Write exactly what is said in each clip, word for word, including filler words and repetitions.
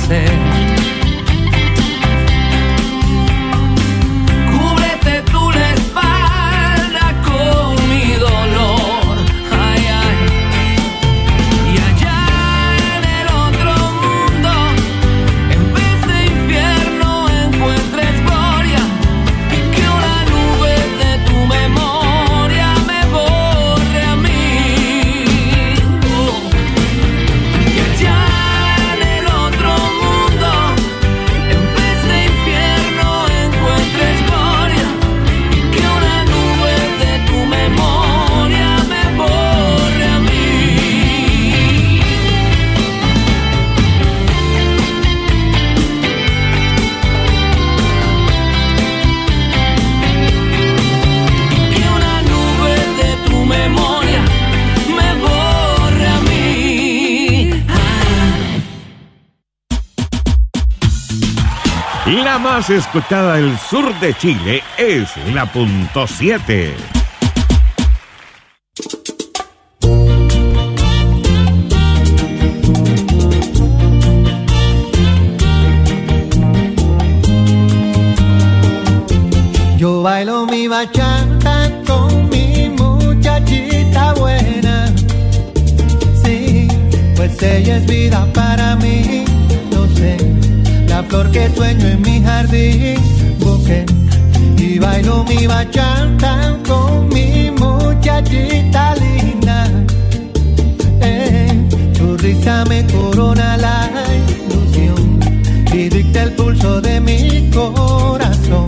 hacer. Cúbrete tú la espalda con mi dolor, ay, ay. Y allá en el otro mundo, en vez de infierno encuentres gloria, y que una nube de tu memoria me borre a mí. Oh. Y allá en el otro mundo, en vez de infierno encuentres gloria, y que una nube de tu memoria me borre a mí. Que una nube de tu memoria me borre a mí. La más escuchada del sur de Chile es la punto siete. Yo bailo mi bachata con mi muchachita buena. Sí, pues ella es vida para mí. No sé, la flor que sueño en mi jardín busqué. Y bailo mi bachata con mi muchachita linda. Eh, su risa me corona la ilusión y dicta el pulso de mi corazón.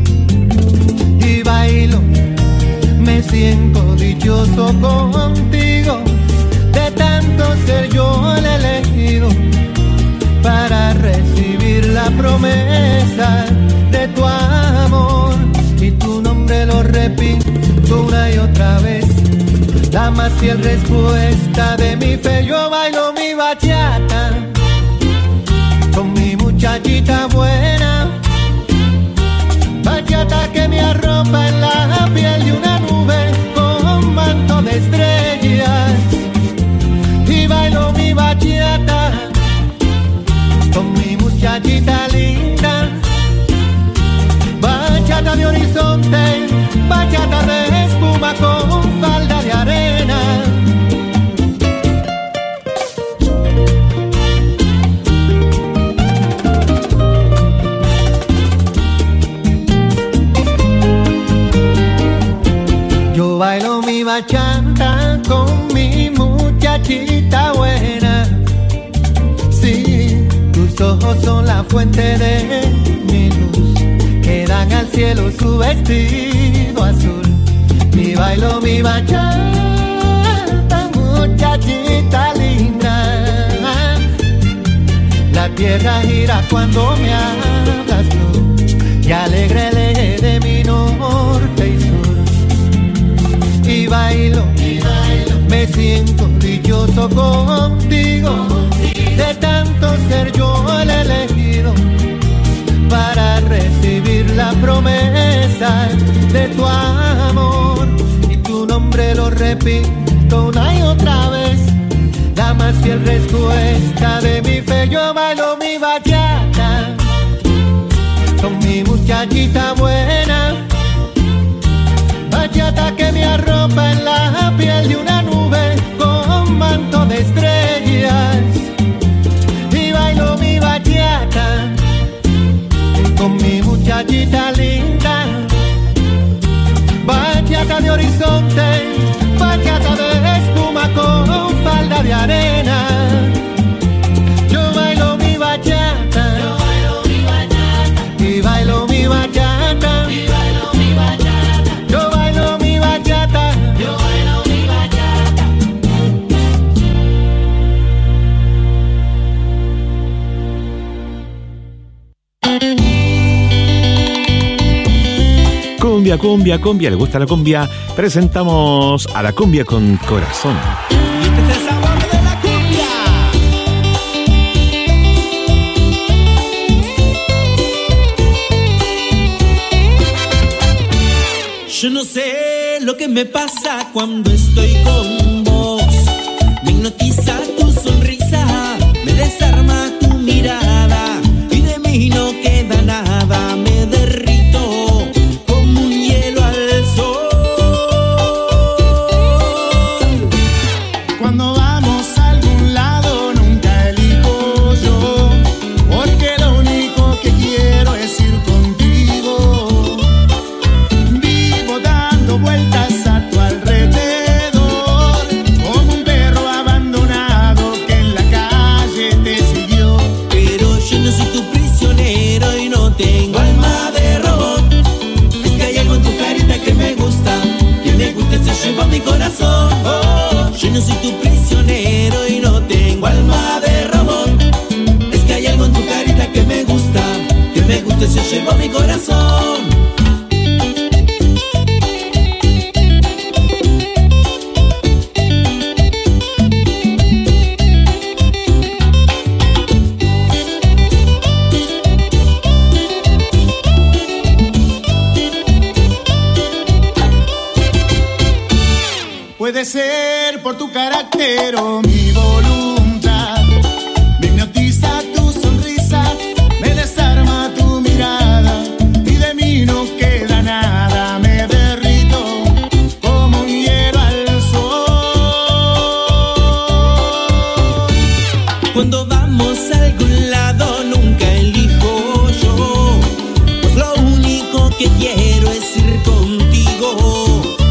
Y bailo, me siento dichoso contigo, de tanto ser yo el elegido para recibir la promesa de tu amor. Y tu nombre lo repito una y otra vez, la más fiel respuesta de mi fe. Yo bailo mi bachata con mi muchachita buena, bachata que me arropa en la piel de una nube con manto de estrellas. Y bailo mi bachata con mi muchachita linda, bachata de horizonte, bachata de espuma con falda de arena. Yo bailo mi bachata con mi muchachita buena. Sí, tus ojos son la fuente de mi luz, que dan al cielo su vestido azul. Y bailo mi bachata, muchachita linda. La tierra gira cuando me hablas tú, y alegre el eje de mi norte y sur. Y bailo, y bailo, me siento dichoso contigo, de tanto ser yo el elegido para recibir la promesa de tu amor. Y tu nombre lo repito una y otra vez, la más fiel respuesta de mi fe. Yo bailo mi bachata con mi muchachita buena, bachata que me arropa en la piel de una nube con manto de estrellas. Y bailo mi bachata con mi muchachita linda, bachata de horizonte, bachata de espuma con falda de arena. Yo bailo mi bachata, yo bailo mi bachata, y bailo mi bachata, y bailo mi bachata. Yo bailo mi bachata, yo bailo mi bachata. Cumbia, cumbia, cumbia, ¿le gusta la cumbia? Presentamos a la cumbia con corazón. Y este es el sabor de la cumbia. Yo no sé lo que me pasa cuando estoy con vos. Me hipnotiza tu sonrisa, me desarma tu mirada. Yo no soy tu prisionero y no tengo alma de robot. Es que hay algo en tu carita que me gusta, que me gusta y se llevó mi corazón. Puede ser por tu carácter o mi voluntad. Me hipnotiza tu sonrisa, me desarma tu mirada y de mí no queda nada. Me derrito como un hielo al sol. Cuando vamos a algún lado nunca elijo yo, pues lo único que quiero es ir contigo.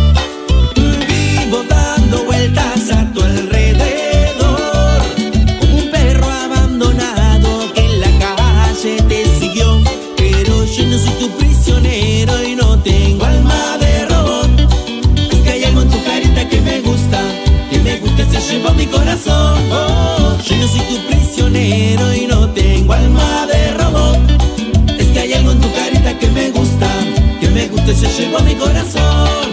Dando vueltas a tu alrededor, como un perro abandonado que en la calle te siguió. Pero yo no soy tu prisionero y no tengo alma de robot. Es que hay algo en tu carita que me gusta, que me gusta y se llevó mi corazón. Oh, yo no soy tu prisionero y no tengo alma de robot. Es que hay algo en tu carita que me gusta, que me gusta y se llevó mi corazón.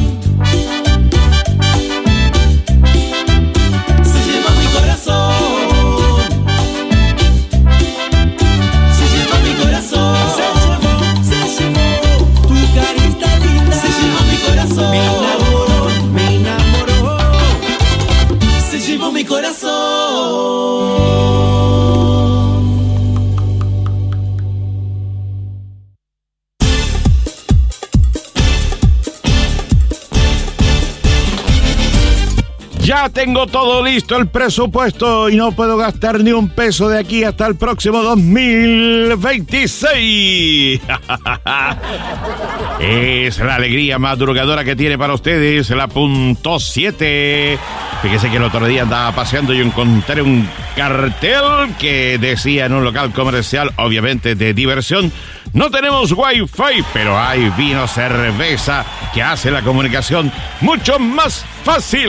Ya tengo todo listo, el presupuesto, y no puedo gastar ni un peso de aquí hasta el próximo dos mil veintiséis. Es la alegría madrugadora que tiene para ustedes la punto siete. Fíjese que el otro día andaba paseando y encontré un cartel que decía en un local comercial, obviamente de diversión: no tenemos wifi, pero hay vino, cerveza, que hace la comunicación mucho más fácil.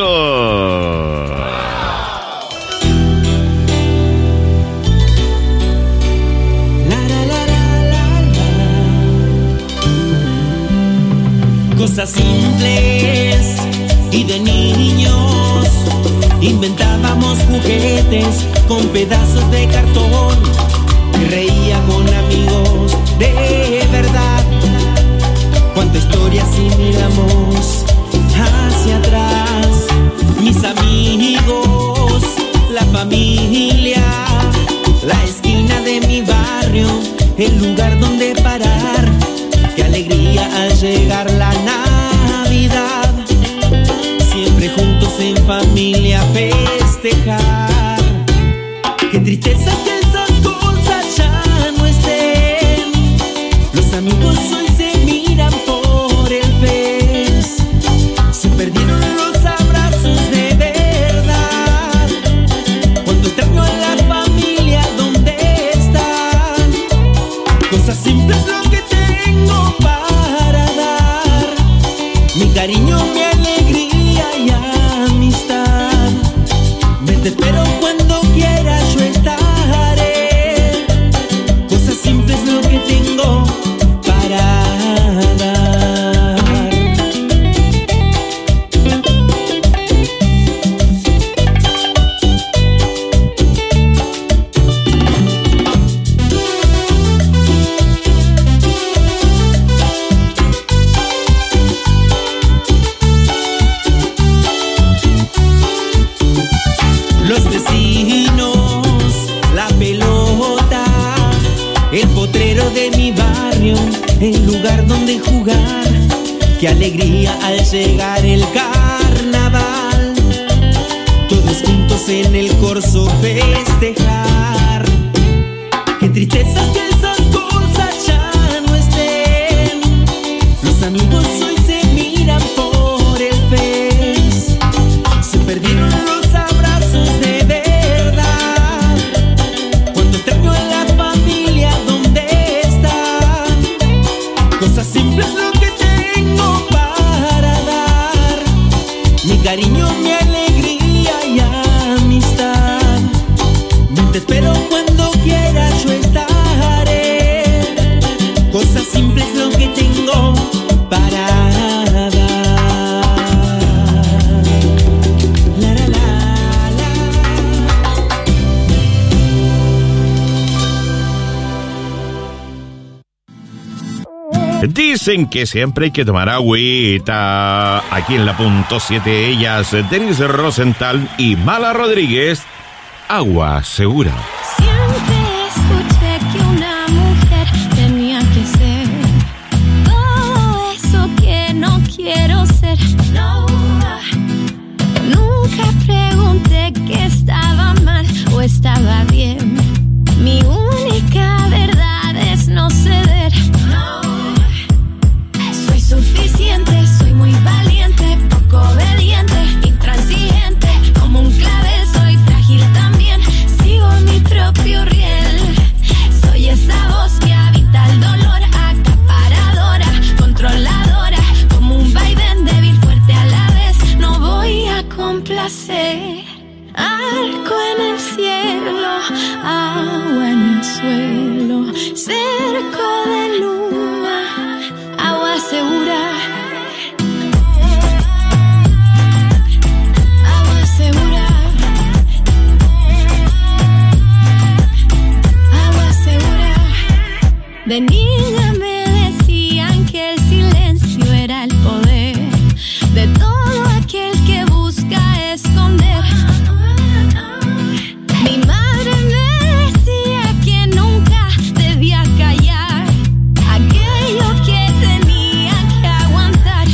Cosas simples y de niños, inventábamos juguetes con pedazos de cartón y reía con amigos de verdad. Cuánta historia si miramos hacia atrás, mis amigos, la familia, la esquina de mi barrio, el lugar donde parar. Qué alegría al llegar la Navidad, siempre juntos en familia festejar. Qué tristeza que esas cosas ya no estén, los amigos hoy se miran por el Face, se perdieron los abrazos de verdad. Cuando extraño a la familia, ¿dónde están? Cosas simples lo que tengo para dar, mi cariño, mi alegría y amistad. Me te espero cuando quieras, yo estaré. Cosas simples lo que tengo para dar. Los vecinos, la pelota, el potrero de mi barrio, el lugar donde jugar. Qué alegría al llegar el carnaval, todos juntos en el corso festejar. Qué tristeza que esas cosas ya no estén, los amigos hoy se miran por el Face, se perdieron los abrazos de verdad. Cuando extraño a la familia, ¿dónde están? Cosas simples lo que tengo para dar, mi cariño, mi alegría Dicen que siempre hay que tomar agüita. Aquí en la punto siete, ellas, Denise Rosenthal y Mala Rodríguez, Agua Segura. Siempre escuché que una mujer tenía que ser todo eso que no quiero ser. No, nunca pregunté que estaba mal o estaba bien. Mi única verdad es no ceder. No, soy suficiente, soy muy valiente, poco obediente, intransigente, como un clavel, soy frágil también, sigo mi propio riel. Soy esa voz que habita el dolor, acaparadora, controladora, como un vaivén débil, fuerte a la vez, no voy a complacer. Arco en el cielo, agua en el suelo, cerco de luna, agua segura. Agua segura. Agua segura. De niña me decían que el silencio era el poder de todo aquel que busca esconder. Mi madre me decía que nunca debía callar aquello que tenía que aguantar.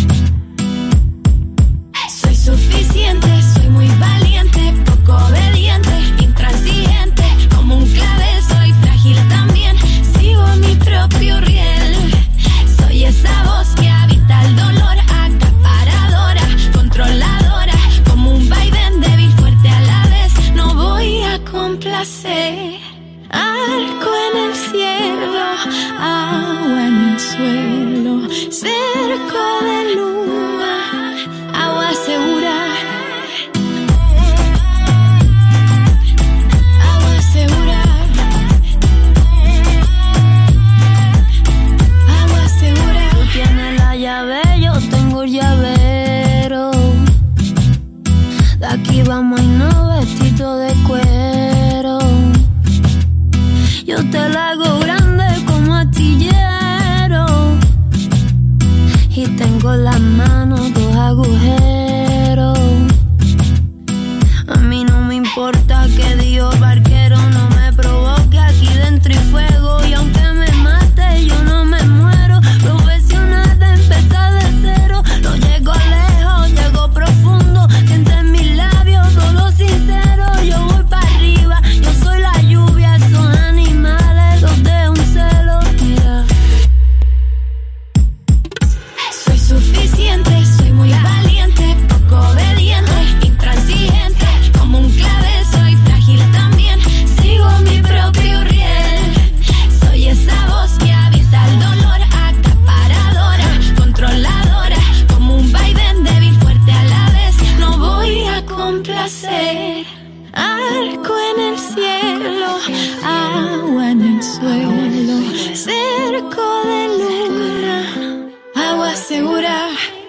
Soy suficiente, soy muy valiente, poco obediente, intransigente, como un clavel, soy frágil también, sigo mi propio riel. Soy esa voz que habita el dolor, acaparadora, controladora, como un vaivén débil, fuerte a la vez, no voy a complacer. Arco en el cielo, agua en el suelo, cerco de luna, agua segura. Agua segura. Agua segura. Tú tienes la llave, yo tengo el llavero. De aquí vamos a irnos vestidos de cuero. Yo te la hago grande como astillero y tengo las manos dos agujeros. A mí no me importa que Dios barquero no me provoque aquí dentro y fuego. Y aunque me mate yo no me muero. Profesional de empezar de cero. No llego lejos, llego profundo. Siente en mis labios todo sincero. Yo voy para arriba, yo soy la lluvia. Esos animales los de un celo. Mira, soy suficiente, soy muy valiente, poco obediente, intransigente, como un clavel, soy frágil también, sigo mi propio riel. Soy esa voz que habita el dolor, acaparadora, controladora, como un vaivén débil, fuerte a la vez, no voy a complacer. Arco en el cielo, agua en el suelo, cerco de luna, agua segura.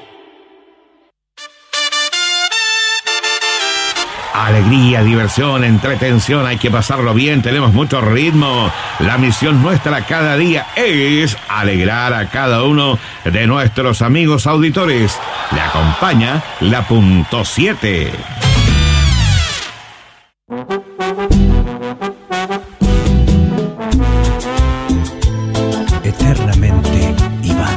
Alegría, diversión, entretención, hay que pasarlo bien, tenemos mucho ritmo. La misión nuestra cada día es alegrar a cada uno de nuestros amigos auditores. Le acompaña la punto siete. Eternamente, Iván.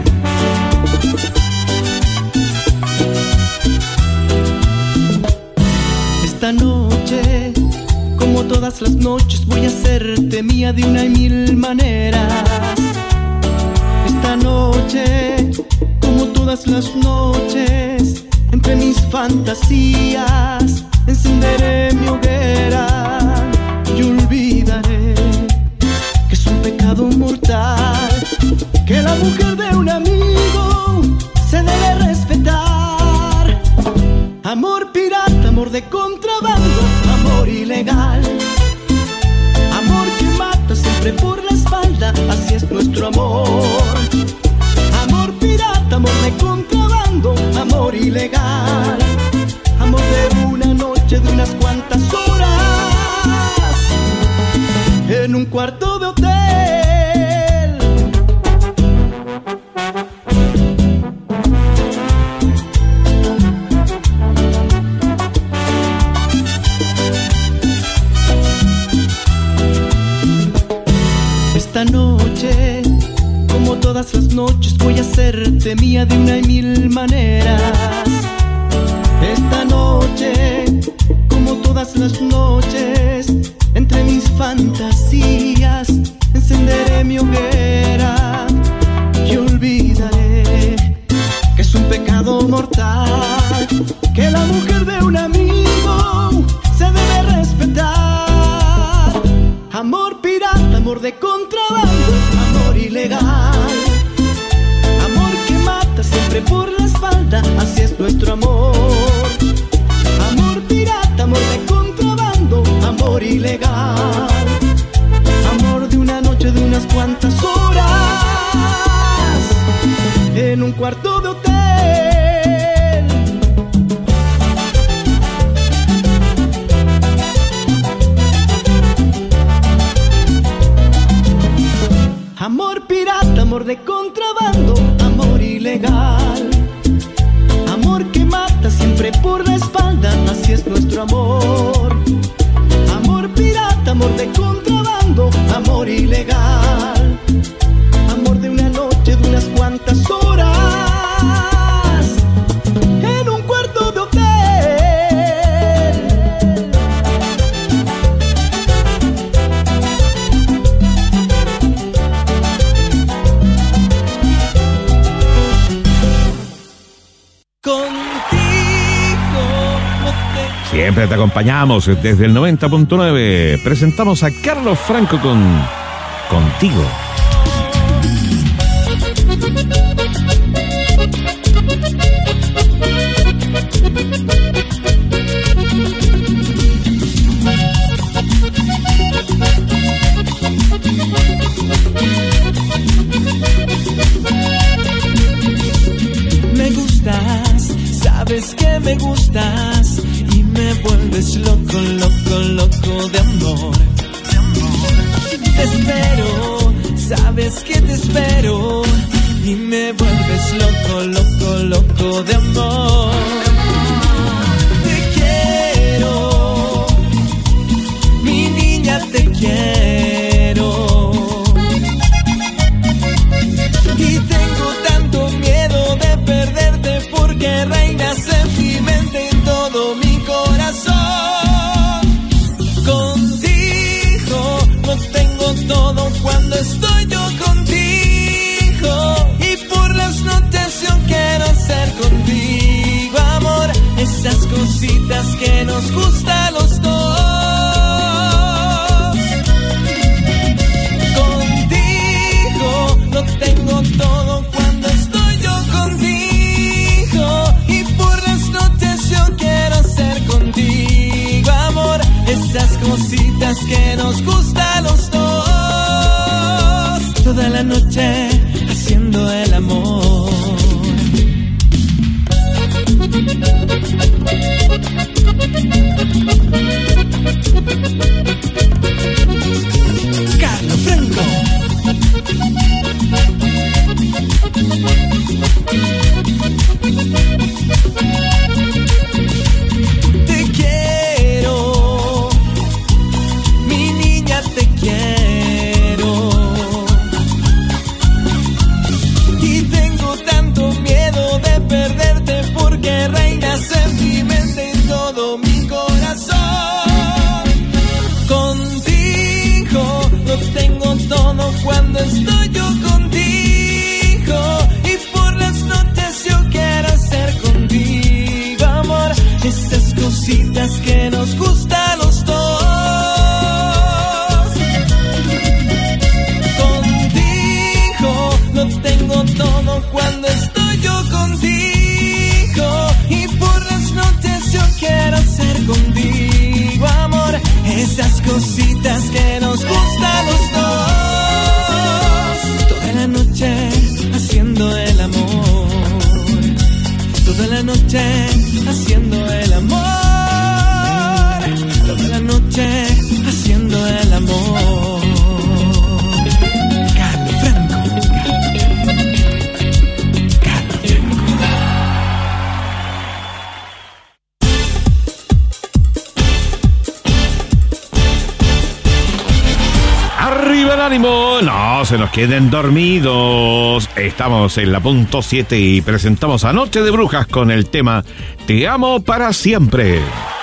Esta noche, como todas las noches, voy a hacerte mía de una y mil maneras. Esta noche, como todas las noches, entre mis fantasías, encenderé mi hoguera y olvidaré que es un pecado mortal, que la mujer de un amigo se debe respetar. Amor pirata, amor de contrabando, amor ilegal, amor que mata siempre por la espalda, así es nuestro amor. Amor pirata, amor de contrabando, amor ilegal, amor de una noche, de unas cuantas horas, en un cuarto de hotel. mil maneras. Esta noche, como todas las noches, entre mis fantasías encenderé mi hoguera y olvidaré que es un pecado mortal, que la mujer de un amigo se debe respetar. Amor pirata, amor de contrabando, amor ilegal, amor que mata siempre por la espalda, así es nuestro amor. Amor pirata, amor de contrabando, amor ilegal, amor de una noche, de unas cuantas horas, en un cuarto de hotel. Amor pirata, amor de contrabando, amor ilegal, amor que mata siempre por la espalda, así es nuestro amor. Amor pirata, amor de contrabando, amor ilegal, amor de una noche, de unas cuantas horas, en un cuarto de hotel. Siempre te acompañamos desde el noventa punto nueve. Presentamos a Carlos Franco con Contigo. Me gustas, sabes que me gustas, y me vuelves loco, loco, loco de amor. Te espero, sabes que te espero, y me vuelves loco, loco, loco de amor. Te quiero, mi niña, te quiero, y tengo tanto miedo de perderte porque reinas en mi mente, en todo mi corazón. Contigo lo tengo todo cuando estoy yo contigo, y por las noches yo quiero ser contigo, amor. Esas cositas que nos gustan a los dos. Contigo lo tengo todo cuando estoy yo contigo, y por las noches yo quiero ser contigo, amor. Esas cositas que nos gustan a los dos. Toda la noche haciendo el amor. Carlos Franco. Te quiero, mi niña, te quiero, y tengo tanto miedo de perderte porque reinas en mi mente, en todo mi corazón. Contigo lo tengo todo cuando estoy yo contigo, y por las noches yo quiero ser contigo, amor. Esas cositas que nos gustan a los dos. Contigo lo tengo todo cuando estoy yo contigo, y por las noches yo quiero ser contigo, amor. Esas cositas que nos gustan a los dos. Toda la noche haciendo el amor, toda la noche haciendo el amor, toda la noche haciendo el amor. Carlos Franco. Carlos Franco. ¡Arriba el ánimo! No se nos queden dormidos. Estamos en la punto siete y presentamos a Noche de Brujas con el tema Te amo para siempre.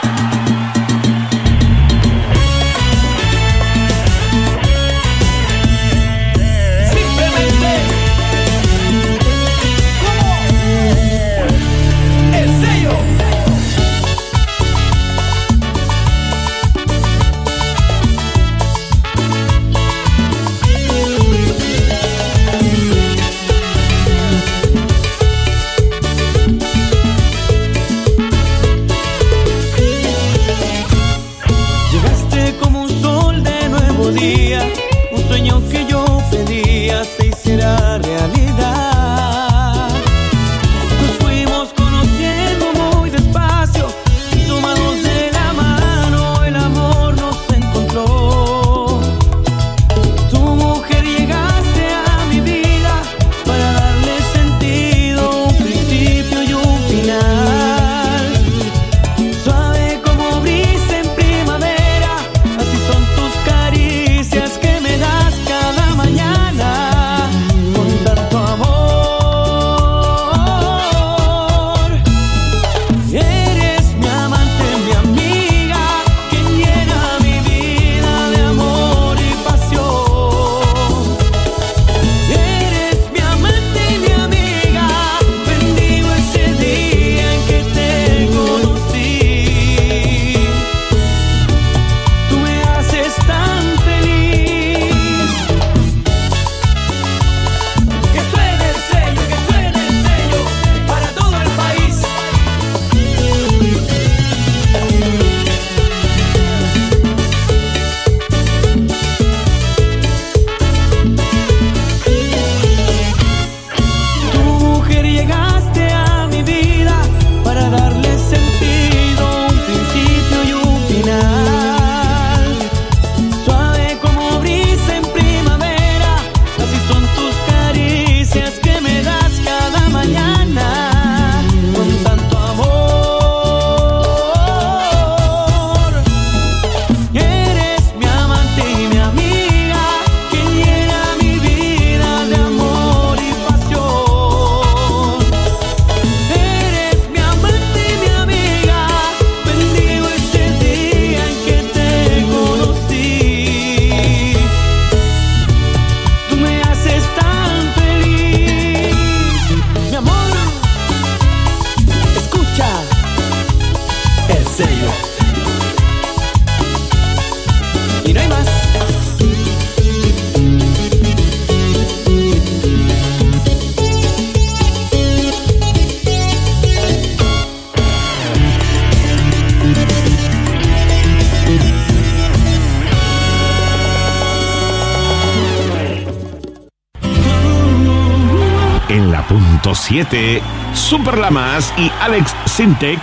punto siete, Super Lamas y Alex Sintek,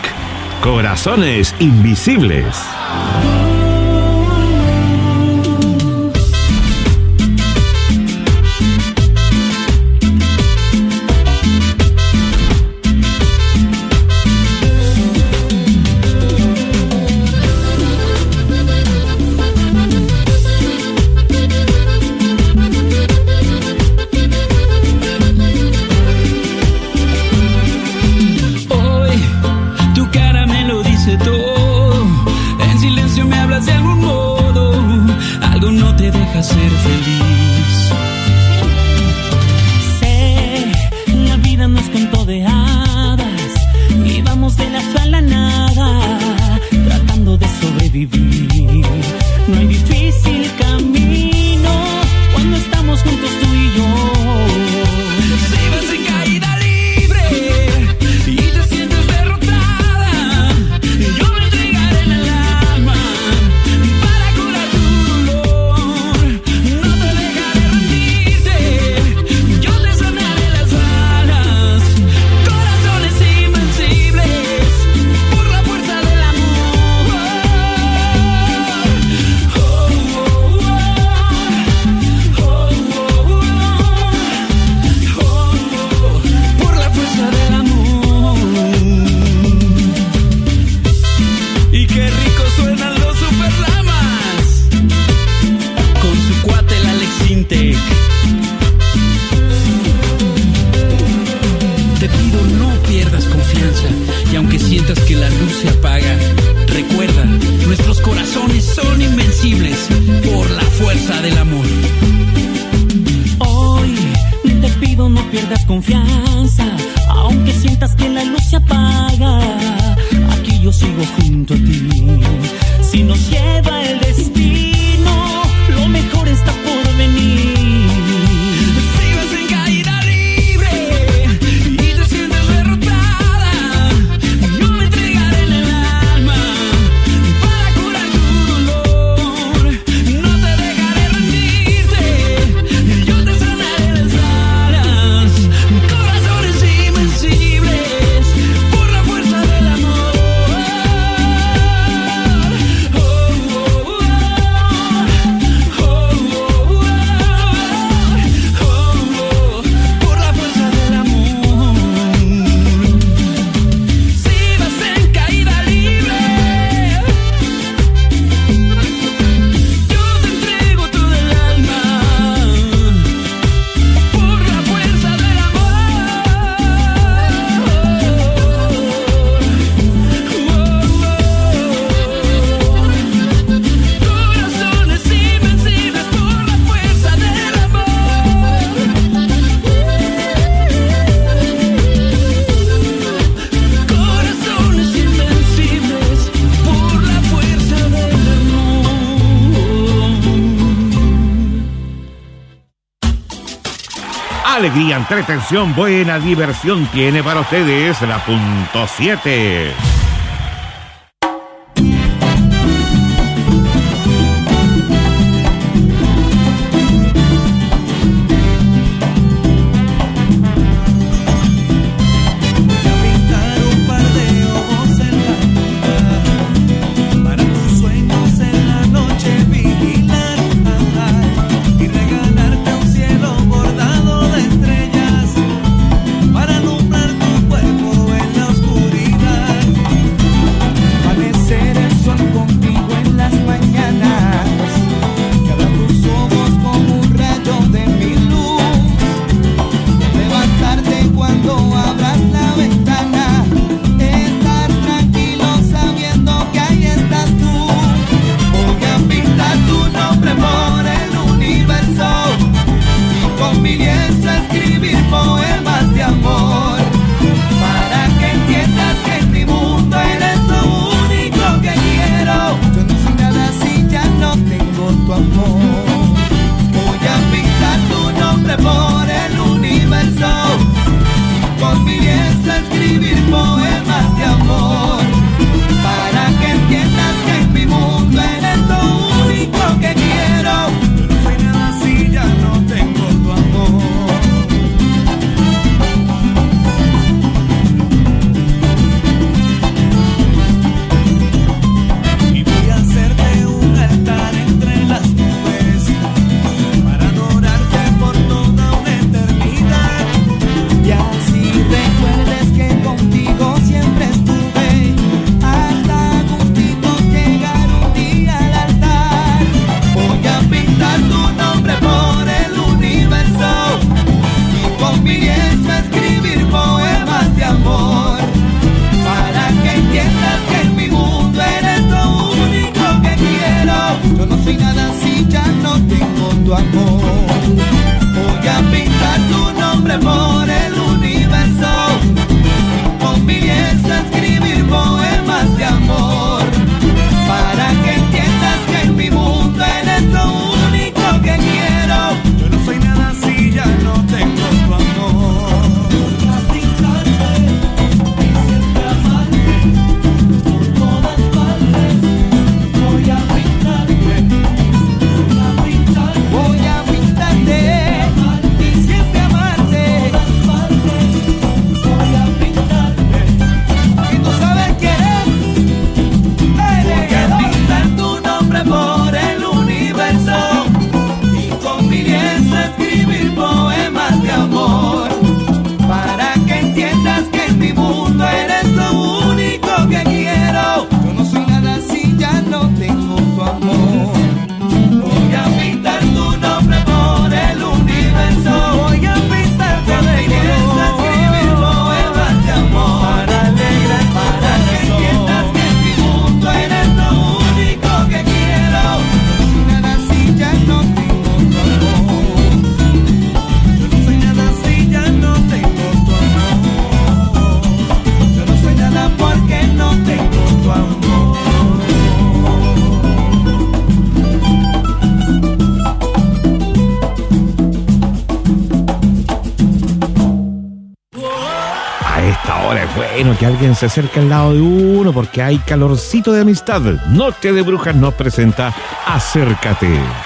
Corazones Invisibles. Ser feliz. Sé, la vida nos contó de hadas y vamos de la sala a nada, tratando de sobrevivir. No hay difícil camino cuando estamos juntos tú y yo. Si vas en caída libre y te sientes derrotada, yo me entregaré el alma para curar tu dolor. No te dejaré rendirte, yo te sanaré las alas. Corazones invencibles, por la pierdas confianza y aunque sientas que la luz se apaga, recuerda, nuestros corazones son invencibles por la fuerza del amor. Hoy te pido no pierdas confianza, aunque sientas que la luz se apaga, aquí yo sigo junto a ti. Si nos lleva el destino, lo mejor está por venir. Si vas en caída libre y te sientes derrotada, yo me entregaré en el alma para curar tu dolor. No te dejaré rendirte, yo te sanaré las alas. Corazones invencibles por la fuerza del amor. Oh, oh, oh, oh, oh, oh, oh, por la fuerza del amor. Si vas en caída libre, yo te entrego todo el alma por la fuerza del Corazones invencibles por la fuerza del amor. Corazones invencibles por la fuerza del amor. Alegría, entretención, buena diversión tiene para ustedes la punto siete. Pintar un par de ojos en la luna, para tus sueños en la noche vigilar, y regalarte un cielo bordado de estrellas, para alumbrar tu cuerpo en la oscuridad. esta hora es bueno que alguien se acerque al lado de uno porque hay calorcito de amistad. Noche de Brujas nos presenta Acércate.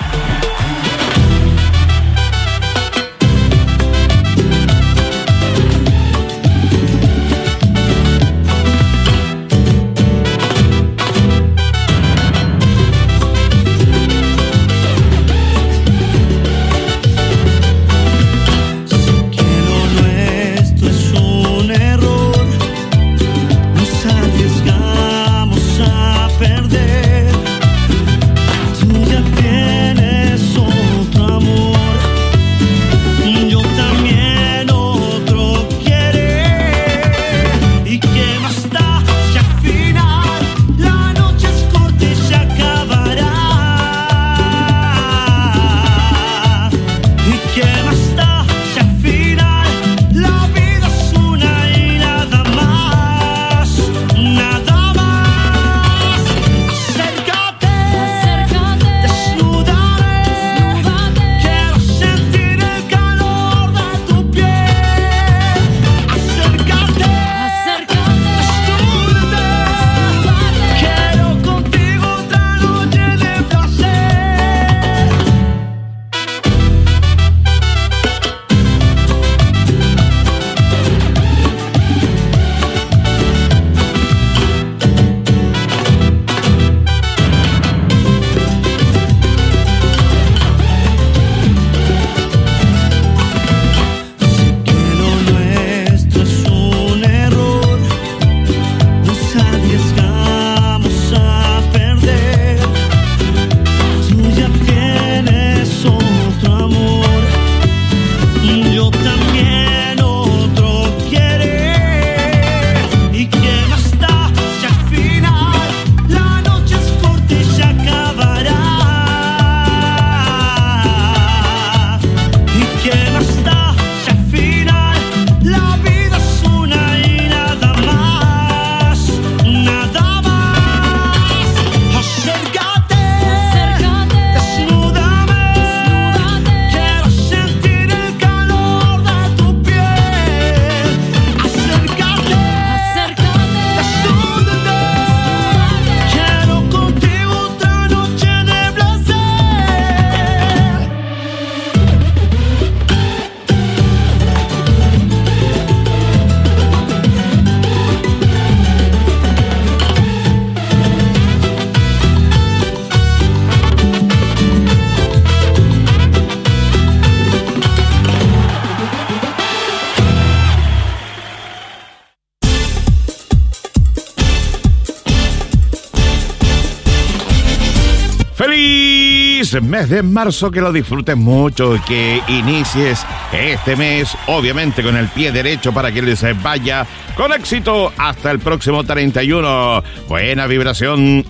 Mes de marzo, que lo disfrutes mucho, que inicies este mes obviamente con el pie derecho para que les vaya con éxito hasta el próximo treinta y uno. Buena vibración,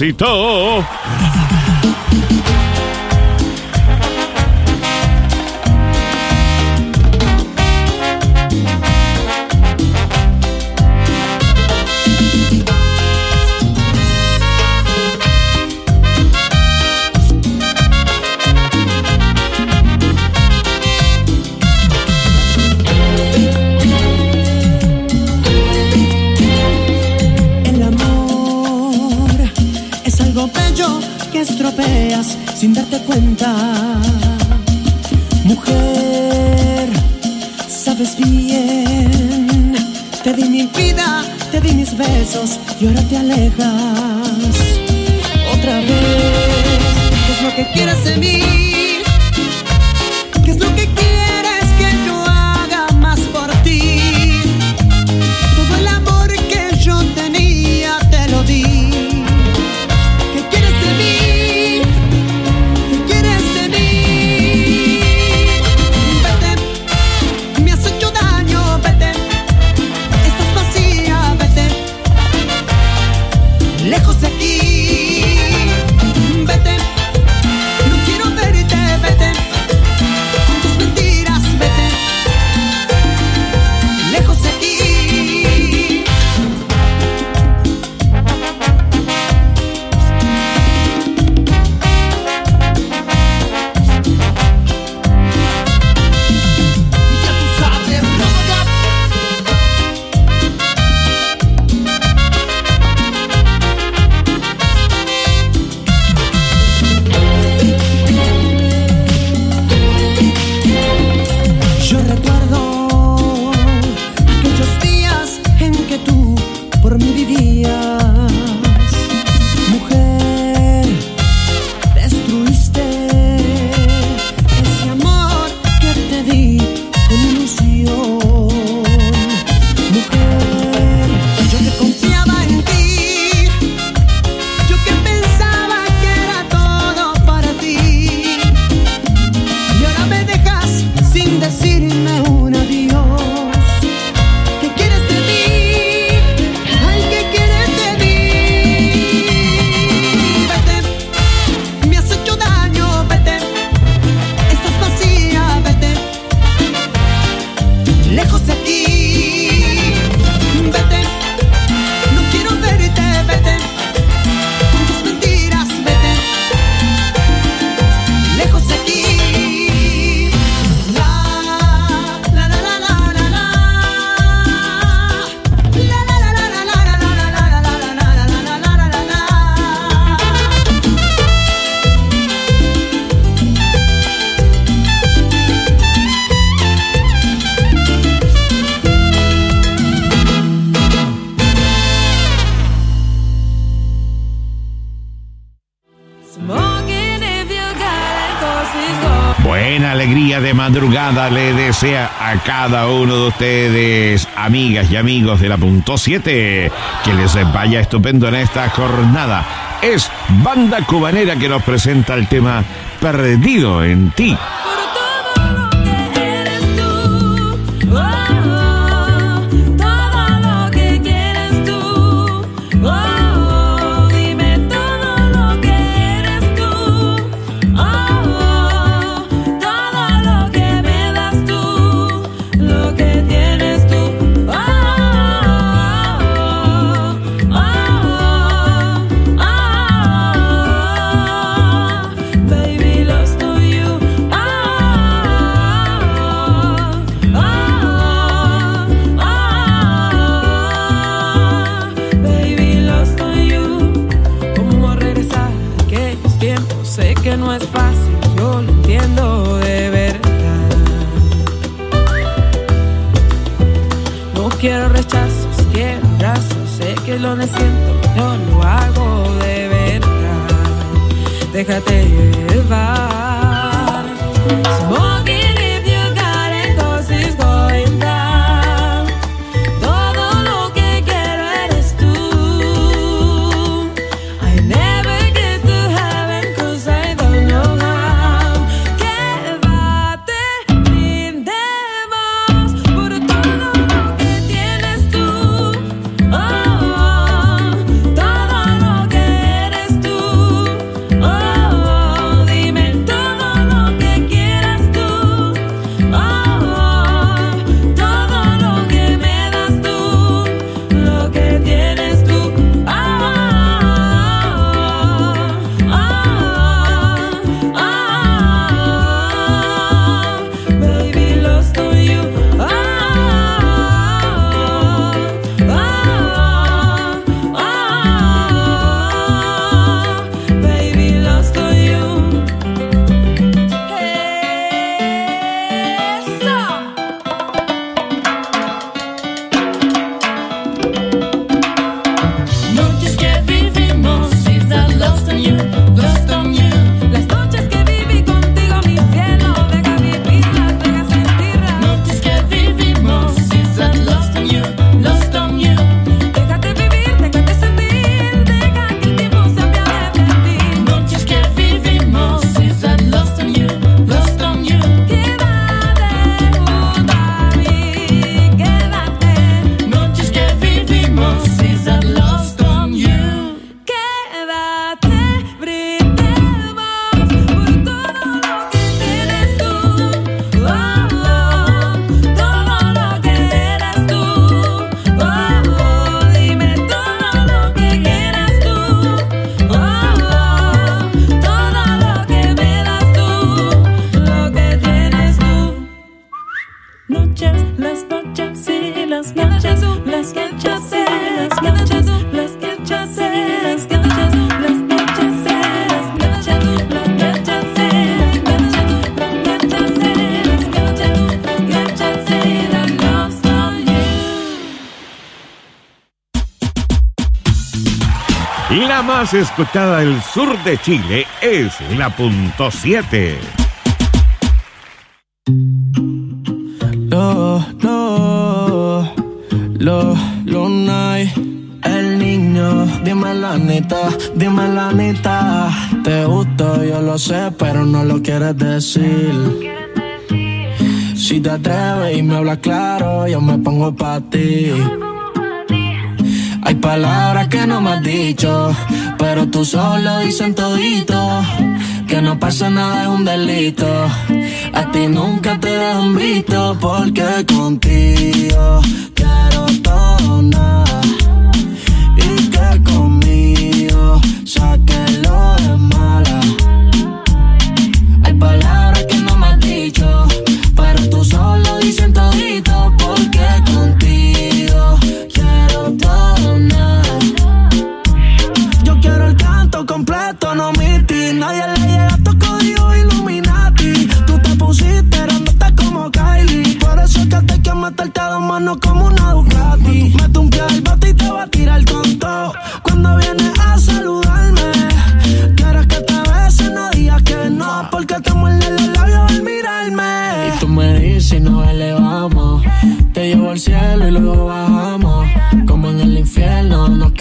éxito. Estropeas sin darte cuenta. Mujer, sabes bien, te di mi vida, te di mis besos y ahora te alejas. Otra vez, ¿qué es lo que quieres de mí? ¿Qué es lo que quieres que yo haga más por ti? Todo el amor que yo tenía te lo di. Lejos de aquí, vete, no quiero verte. alegría de madrugada le desea a cada uno de ustedes, amigas y amigos de la punto siete, que les vaya estupendo en esta jornada. Es Banda Cubanera que nos presenta el tema Perdido en Ti. Lo siento, no lo hago de verdad. Déjate llevar. Smoking if you got it, 'cause it's going down. Todo lo que quiero eres tú. I never get to heaven 'cause I don't know how. Quédate, brindemos por todo lo que tienes tú. Oh. La más escuchada del sur de Chile es la punto siete. Lo, lo, lo, Lunay, el niño, dime la neta, dime la neta. Te gusto, yo lo sé, pero no lo quieres decir. Si te atreves y me hablas claro, yo me pongo pa' ti. Hay palabras que no me has dicho, pero tú solo dicen todito. Que no pasa nada es un delito. A ti nunca te dejan visto, porque contigo quiero todo nada. Y que conmigo sáquelo de mala. Hay palabras que no me has dicho, pero tú solo dicen todito. Porque contigo quiero todo nada. Yo quiero el canto completo, no omití. Nadie le llega a tu código Illuminati. Tú te pusiste grandota como Kylie. Por eso es que te quiero meterte a dos manos como una Ducati. Mete un pie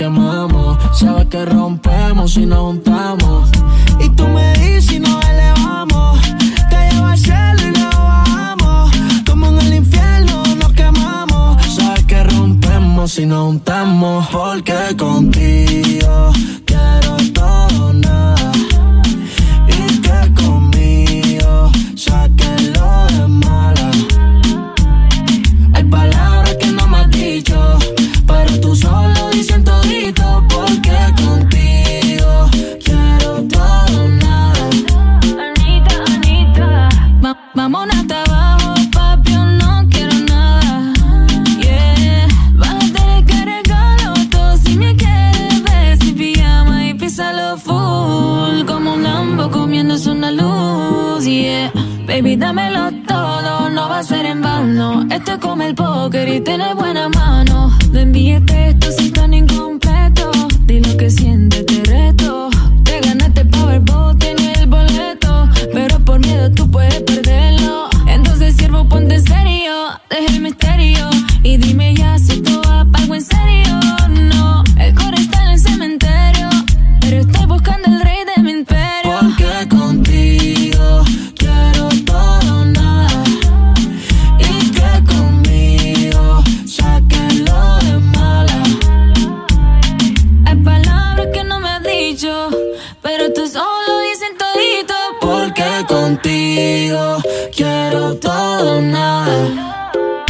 quemamos. Sabes que rompemos si nos juntamos. Y tú me dices si nos elevamos. Te llevo al cielo y lo bajamos. Como en el infierno nos quemamos. Sabes que rompemos si nos juntamos. Porque contigo quiero todo nada. Y que conmigo saquen lo de mala. Hay palabras que no me has dicho, pero tú solo dices todito. Porque contigo quiero todo nada. Anita, Anita, Va- vámonos hasta abajo, papi, yo no quiero nada. Yeah, bájate que regalo todo si me quieres ver sin pijama y písalo full como un Lambo comiéndose una luz. Yeah, baby, dámelo todo, no va a ser en vano. Esto es como el póker y tiene buena mano. No envíes textos si están incompletos. Di lo que sientes, te reto. Te ganaste Powerball, tienes el boleto, pero por miedo tú puedes perderlo. Entonces, siervo, ponte en serio, deja el misterio y dime ya si esto va pa' algo en serio. No, el core está en el cementerio, pero estoy buscando el rey de mi imperio. Porque contigo quiero todo nada. Y que conmigo saquen lo de mala. Hay palabras que no me has dicho, pero tú solo dices todito. Porque contigo quiero todo nada.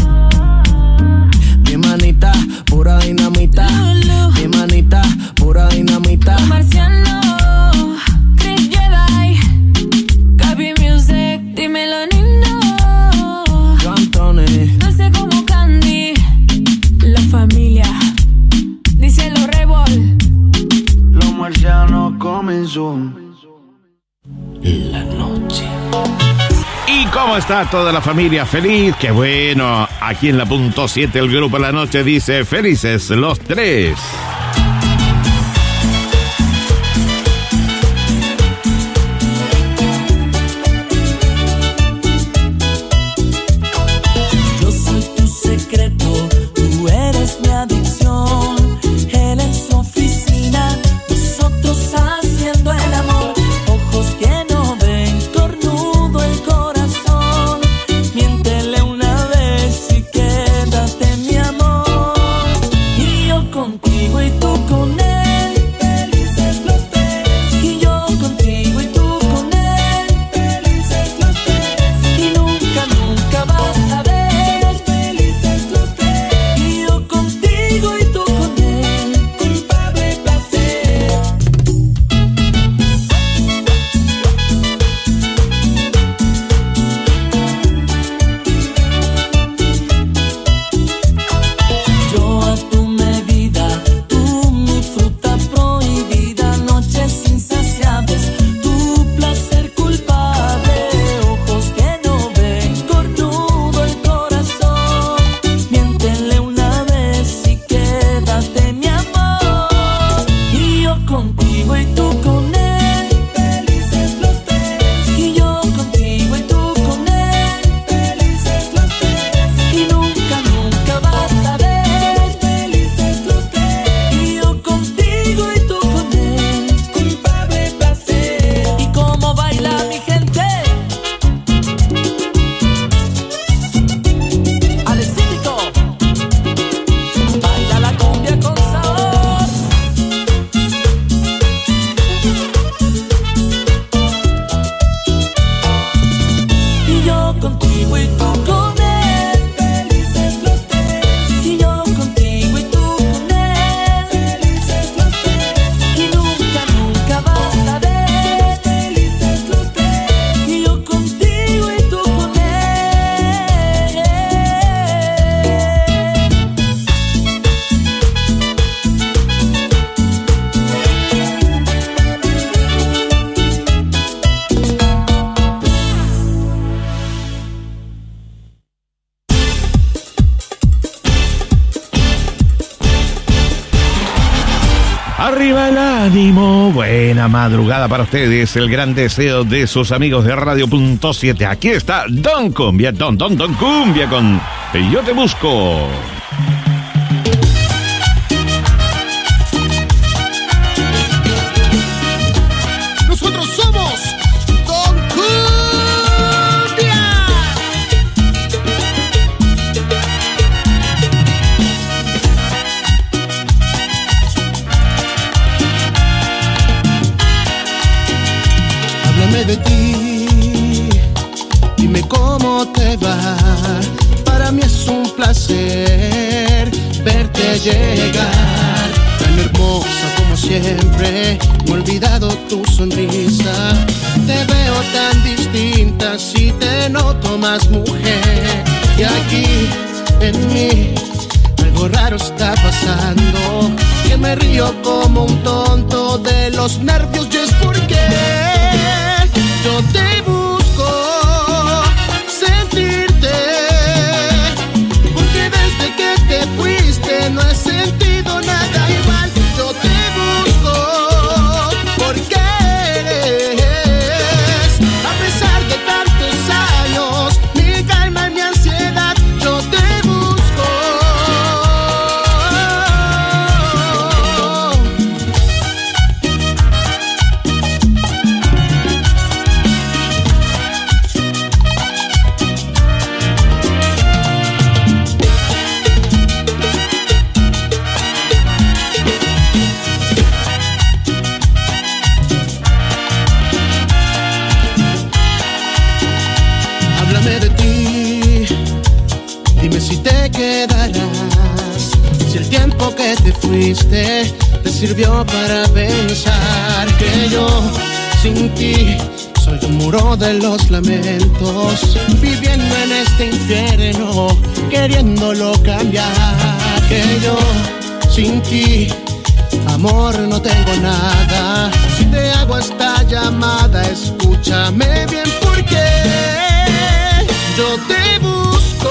Mi manita, pura dinamita. Mi manita, pura dinamita. Marciano, Chris Jedi, Gaby Music, dímelo Nino. Yo, Anthony. Dulce como Candy, la familia, dice los Rebol. Los marcianos comenzó. La noche. ¿Y cómo está toda la familia? Feliz, qué bueno. Aquí en la punto siete el grupo La Noche dice felices los tres. Yo soy tu secreto, tú eres mi adicción. Él en su oficina, nosotros haciendo el amor. Ojos que no ven, cornudo el corazón. Miéntele una vez y quédate mi amor. Y yo contigo y tú con él, felices los tres. Y yo contigo y tú con él, felices los tres. Y nunca, nunca vas a ver, felices los tres. Y yo contigo y tú con él, culpable placer. Yo a tu medida, tú mi fruta prohibida, noches insaciables, tu placer culpable, ojos que no ven, cornudo el corazón. Miéntele una vez y quédate mi amor. Y yo contigo y tú con él, felices los tres. Y yo contigo y tú con él, felices los tres. Y nunca, nunca vas a ver, felices los tres. Y yo contigo y tú con él, culpable placer. Y cómo baila mi gente, Alexítico, baila la cumbia con sabor. Y yo contigo y tú con él, felices los tres. Y yo contigo y tú con él, felices los tres. Y nunca, nunca vas a ver, felices los tres. Y yo contigo y tú con él. Arriba el ánimo, buena madrugada para ustedes, el gran deseo de sus amigos de Radio Punto siete. Aquí está Don Cumbia, Don, Don, Don Cumbia con Yo Te Busco. siempre, no he olvidado tu sonrisa. Te veo tan distinta si te noto más mujer. Y aquí en mí algo raro está pasando, que me río como un tonto de los nervios. Y es porque yo te busco sentirte, porque desde que te fuiste no he sentido nada igual. Yo te busco porque eres, a pesar de tantos años, mi calma y mi ansiedad. Yo te busco. Quedarás si el tiempo que te fuiste te sirvió para pensar que yo sin ti soy un muro de los lamentos, viviendo en este infierno, queriéndolo cambiar. Que yo sin ti, amor, no tengo nada. Si te hago esta llamada, escúchame bien, porque yo te busco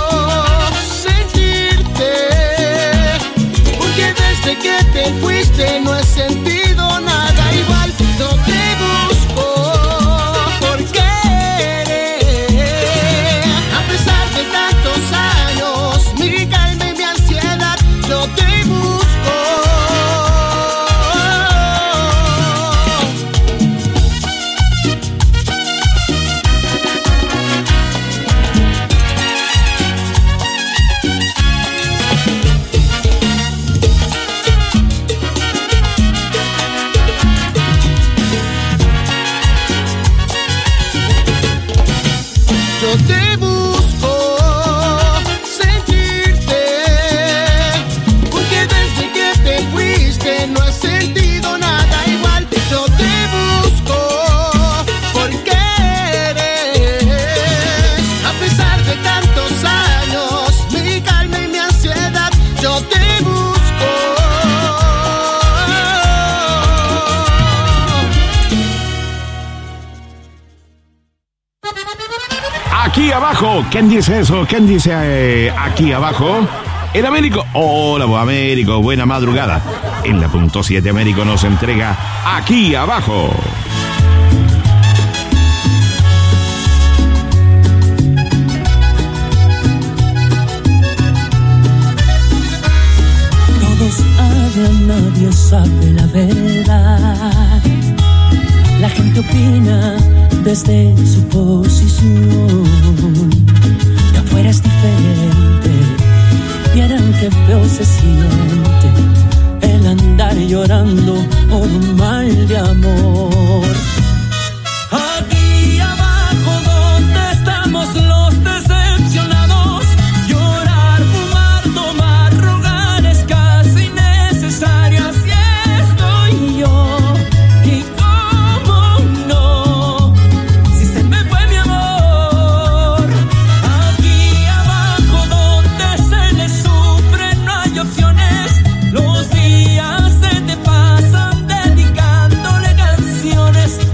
sentirte, porque desde que te fuiste no he sentido nada igual. Yo te busco porque eres, a pesar de tantos años, mi calma y mi ansiedad. Yo te busco. Yo te busco sentirte, porque desde que te fuiste no he sentido nada igual. Yo te busco porque eres, a pesar de tantos años, mi calma y mi ansiedad. Yo te busco. Aquí abajo, ¿quién dice eso? ¿Quién dice eh, aquí abajo? El Américo. Hola, Américo, buena madrugada. En la punto siete, Américo nos entrega Aquí Abajo. Todos hablan, nadie sabe la verdad. La gente opina desde su posición. De afuera es diferente, vieran qué feo se siente el andar llorando por un mal de amor. Aquí abajo donde estamos los decepcionados, llorar, fumar, tomar, rogar es casi necesario. Así estoy yo. Los días se te pasan dedicándole canciones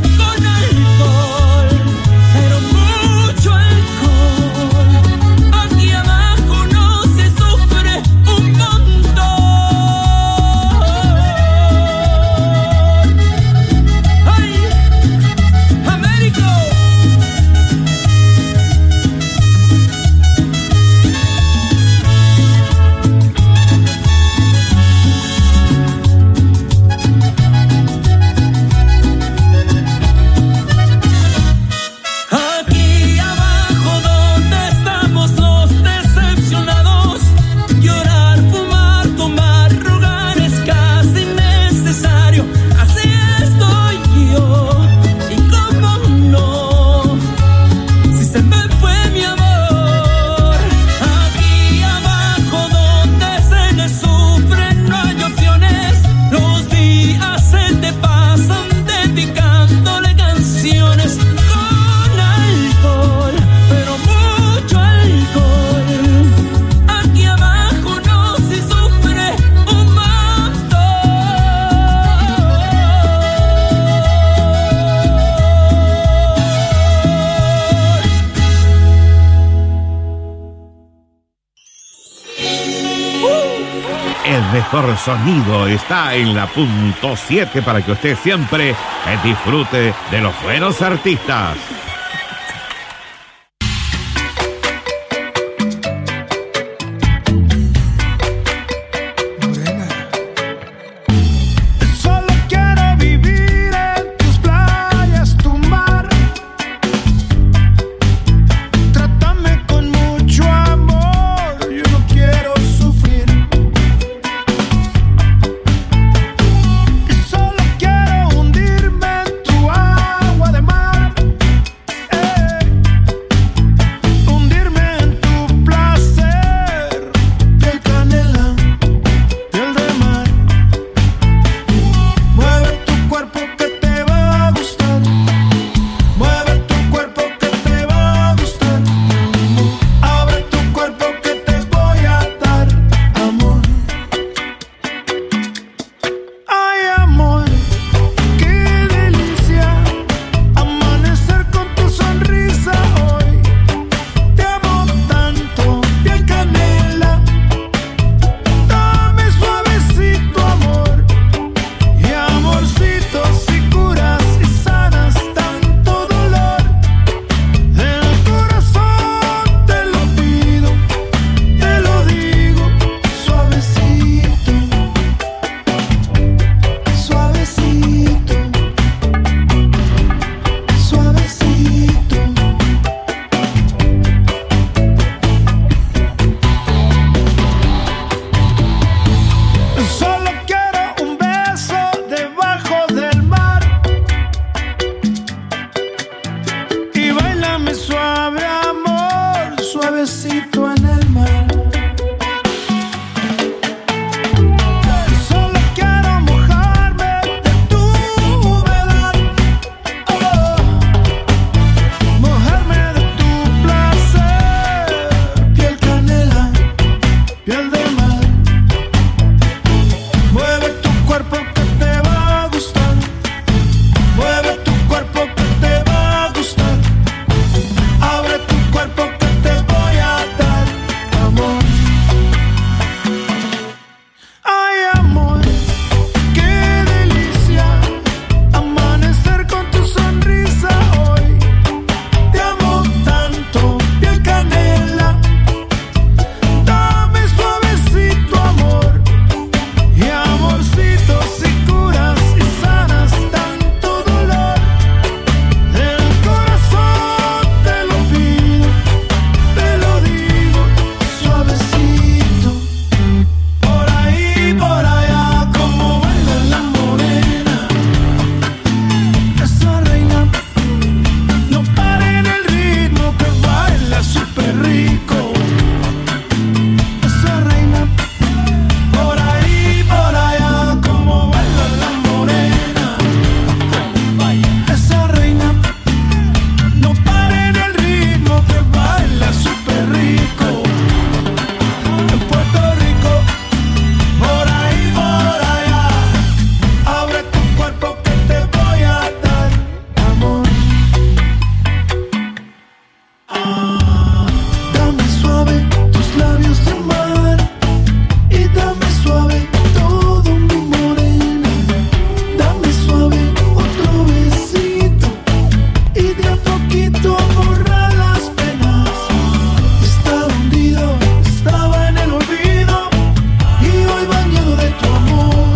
mejor sonido está en la punto siete para que usted siempre disfrute de los buenos artistas.